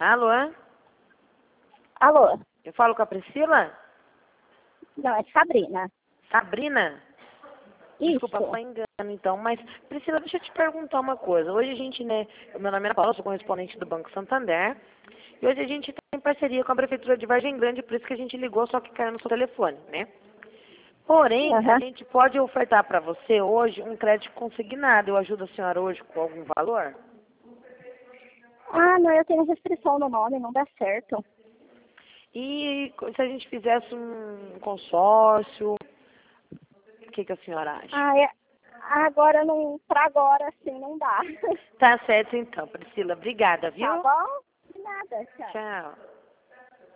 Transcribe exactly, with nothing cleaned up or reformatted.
Alô? Alô? Eu falo com a Priscila? Não, é Sabrina. Sabrina? Isso. Desculpa, foi engano então. Mas, Priscila, deixa eu te perguntar uma coisa. Hoje a gente, né, meu nome é Ana Paula, sou correspondente do Banco Santander. E hoje a gente tem parceria com a Prefeitura de Vargem Grande, por isso que a gente ligou, só que caiu no seu telefone, né? Porém, Uhum. a gente pode ofertar para você hoje um crédito consignado. Eu ajudo a senhora hoje com algum valor? Ah, não, eu tenho restrição no nome, não dá certo. E se a gente fizesse um consórcio, o que, que a senhora acha? Ah, é. Agora não, pra agora assim não dá. Tá certo então, Priscila. Obrigada, viu? Tá bom? De nada, tchau. Tchau.